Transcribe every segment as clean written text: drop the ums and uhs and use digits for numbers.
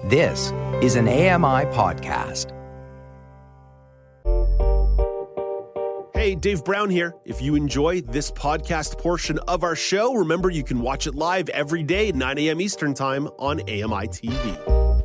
This is an AMI podcast. Hey, Dave Brown here. If you enjoy this podcast portion of our show, remember you can watch it live every day at 9 a.m. Eastern Time on AMI TV.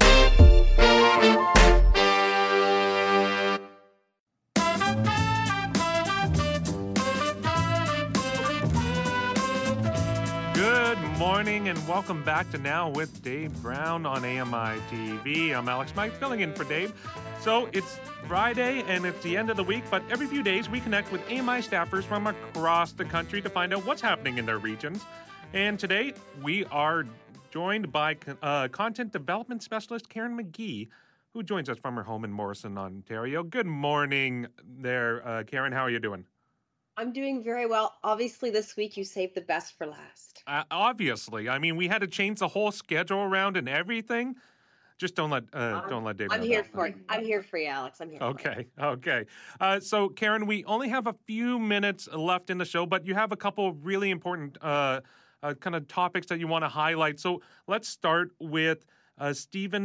Good morning and welcome back to Now with Dave Brown on AMI TV. I'm Alex Mike, filling in for Dave. So it's Friday and it's the end of the week, but every few days we connect with AMI staffers from across the country to find out what's happening in their regions. And today we are joined by content development specialist Karen McGee, who joins us from her home in Morrison, Ontario. Good morning there, Karen. How are you doing? I'm doing very well. Obviously, this week you saved the best for last. Obviously. I mean, we had to change the whole schedule around and everything. Just don't let Dave know. I'm here for it. I'm here for you, Alex. I'm here for you. Okay. So, Karen, we only have a few minutes left in the show, but you have a couple really important kind of topics that you want to highlight. So let's start with Stephen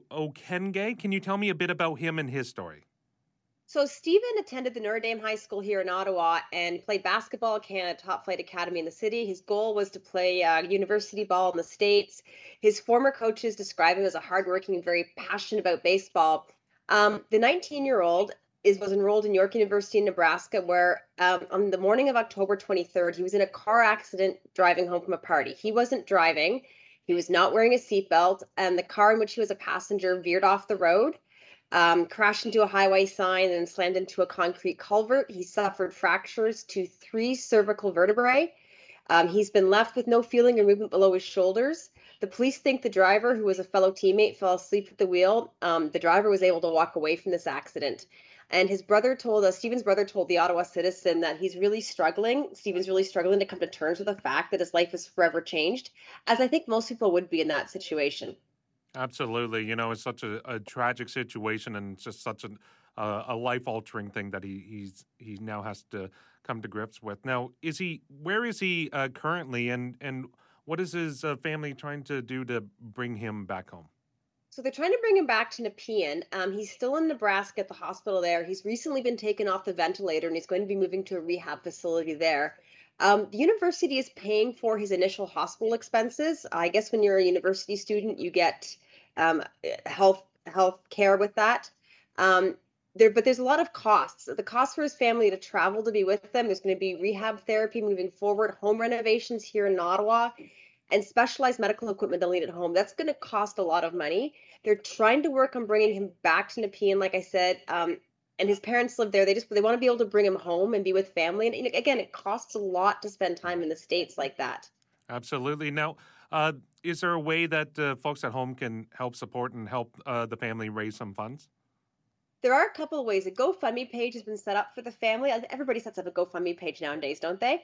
Okenge. Can you tell me a bit about him and his story? So Stephen attended the Notre Dame High School here in Ottawa and played basketball at Canada Top Flight Academy in the city. His goal was to play university ball in the States. His former coaches describe him as a hardworking and very passionate about baseball. The 19-year-old was enrolled in York University in Nebraska, where on the morning of October 23rd, he was in a car accident driving home from a party. He wasn't driving. He was not wearing a seatbelt, and the car in which he was a passenger veered off the road. Crashed into a highway sign and slammed into a concrete culvert. He suffered fractures to 3 cervical vertebrae. He's been left with no feeling or movement below his shoulders. The police think the driver, who was a fellow teammate, fell asleep at the wheel. The driver was able to walk away from this accident. And his brother told us, Stephen's brother told the Ottawa Citizen that he's really struggling. Stephen's really struggling to come to terms with the fact that his life is forever changed, as I think most people would be in that situation. Absolutely. You know, it's such a tragic situation and just such a life-altering thing that he now has to come to grips with. Now, where is he currently, and what is his family trying to do to bring him back home? So they're trying to bring him back to Nepean. He's still in Nebraska at the hospital there. He's recently been taken off the ventilator, and he's going to be moving to a rehab facility there. The university is paying for his initial hospital expenses. I guess when you're a university student, you get health care with that. But there's a lot of costs. The cost for his family to travel to be with them. There's going to be rehab therapy moving forward, home renovations here in Ottawa, and specialized medical equipment they'll need at home. That's going to cost a lot of money. They're trying to work on bringing him back to Nepean, like I said. And his parents live there. They want to be able to bring him home and be with family. And again, it costs a lot to spend time in the States like that. Absolutely. Now, is there a way that folks at home can help support and help the family raise some funds? There are a couple of ways. A GoFundMe page has been set up for the family. Everybody sets up a GoFundMe page nowadays, don't they?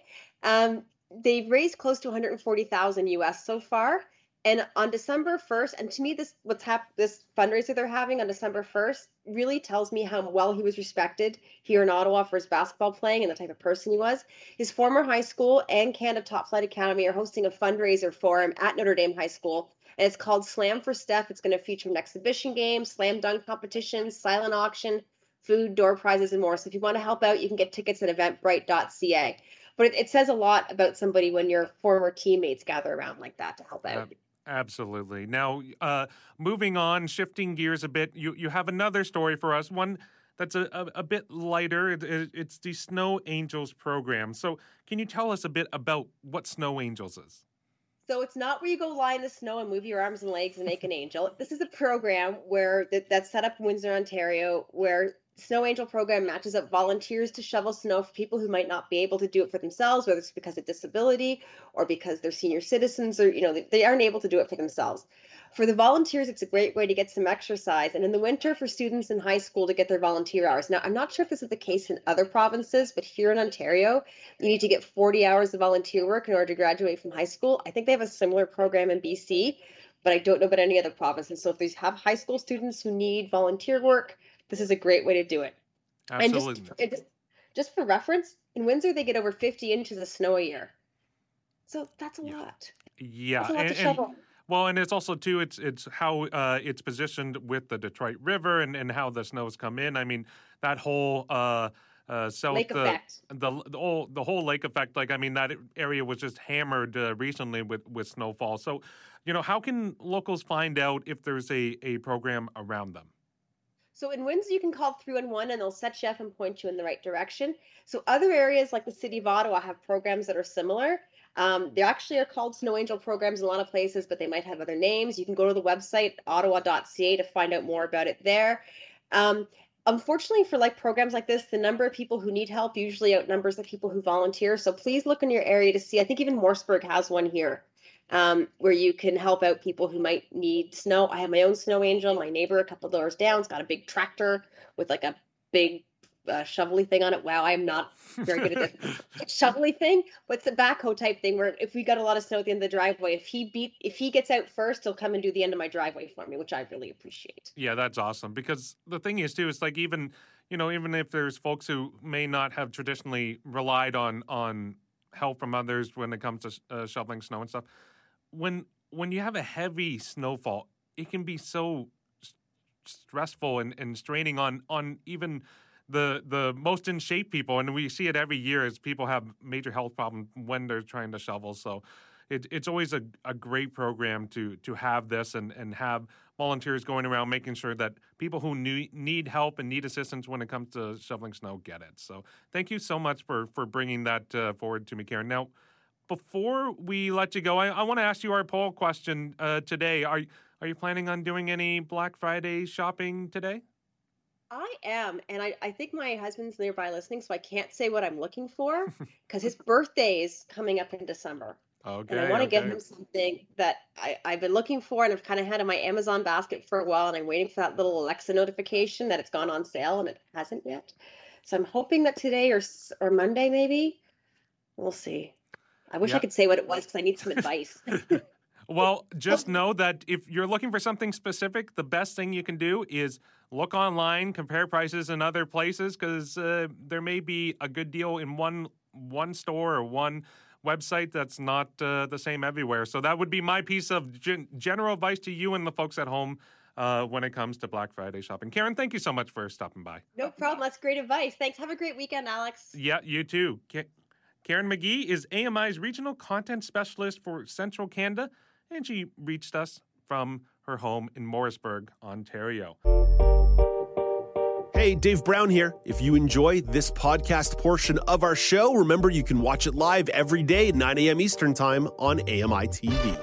They've raised close to $140,000 US so far. And on December 1st, and to me, this fundraiser they're having on December 1st really tells me how well he was respected here in Ottawa for his basketball playing and the type of person he was. His former high school and Canada Top Flight Academy are hosting a fundraiser for him at Notre Dame High School, and it's called Slam for Steph. It's going to feature an exhibition game, slam dunk competitions, silent auction, food, door prizes, and more. So if you want to help out, you can get tickets at eventbrite.ca. But it says a lot about somebody when your former teammates gather around like that to help out. Absolutely. Now, moving on, shifting gears a bit, you have another story for us, one that's a bit lighter. It's the Snow Angels program. So can you tell us a bit about what Snow Angels is? So it's not where you go lie in the snow and move your arms and legs and make an angel. This is a program that's set up in Windsor, Ontario, where Snow Angel program matches up volunteers to shovel snow for people who might not be able to do it for themselves, whether it's because of disability or because they're senior citizens or, they aren't able to do it for themselves. For the volunteers, it's a great way to get some exercise. And in the winter, for students in high school to get their volunteer hours. Now, I'm not sure if this is the case in other provinces, but here in Ontario, you need to get 40 hours of volunteer work in order to graduate from high school. I think they have a similar program in BC, but I don't know about any other provinces. So if they have high school students who need volunteer work, this is a great way to do it. Absolutely. And just for reference, in Windsor, they get over 50 inches of snow a year. So that's a lot. Yeah. That's a lot to shovel. Well, and it's also, too, it's how it's positioned with the Detroit River and how the snows come in. I mean, that whole south, Lake effect. The whole lake effect. Like, I mean, that area was just hammered recently with snowfall. So, how can locals find out if there's a program around them? So in Windsor, you can call 311 and they'll set you up and point you in the right direction. So other areas like the city of Ottawa have programs that are similar. They actually are called Snow Angel programs in a lot of places, but they might have other names. You can go to the website, ottawa.ca, to find out more about it there. Unfortunately, for programs like this, the number of people who need help usually outnumbers the people who volunteer. So please look in your area to see. I think even Morseburg has one here. Where you can help out people who might need snow. I have my own Snow Angel. My neighbor a couple doors down has got a big tractor with a big shovelly thing on it. Wow, I'm not very good at this shovelly thing, but it's a backhoe type thing where if we got a lot of snow at the end of the driveway, if he gets out first, he'll come and do the end of my driveway for me, which I really appreciate. Yeah, that's awesome, because the thing is too, it's even if there's folks who may not have traditionally relied on help from others when it comes to shoveling snow and stuff. When you have a heavy snowfall, it can be so stressful and straining on even the most in shape people, and we see it every year as people have major health problems when they're trying to shovel. So it's always a great program to have this and have volunteers going around making sure that people who need help and need assistance when it comes to shoveling snow get it. So thank you so much for bringing that forward to me, Karen. Now, before we let you go, I want to ask you our poll question today. Are you planning on doing any Black Friday shopping today? I am, and I think my husband's nearby listening, so I can't say what I'm looking for because his birthday is coming up in December. Okay. And I want to get him something that I've been looking for, and I've kind of had in my Amazon basket for a while, and I'm waiting for that little Alexa notification that it's gone on sale, and it hasn't yet. So I'm hoping that today or Monday maybe. We'll see. I wish I could say what it was because I need some advice. Well, just know that if you're looking for something specific, the best thing you can do is look online, compare prices in other places, because there may be a good deal in one store or one website that's not the same everywhere. So that would be my piece of general advice to you and the folks at home when it comes to Black Friday shopping. Karen, thank you so much for stopping by. No problem. That's great advice. Thanks. Have a great weekend, Alex. Yeah, you too. Karen McGee is AMI's Regional Content Specialist for Central Canada, and she reached us from her home in Morseburg, Ontario. Hey, Dave Brown here. If you enjoy this podcast portion of our show, remember you can watch it live every day at 9 a.m. Eastern Time on AMI TV.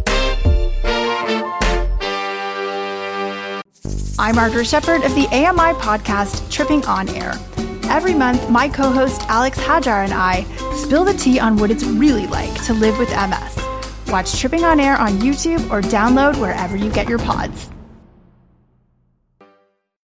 I'm Margaret Shepard of the AMI podcast, Tripping On Air. Every month, my co-host Alex Hajar and I spill the tea on what it's really like to live with MS. Watch Tripping On Air on YouTube or download wherever you get your pods.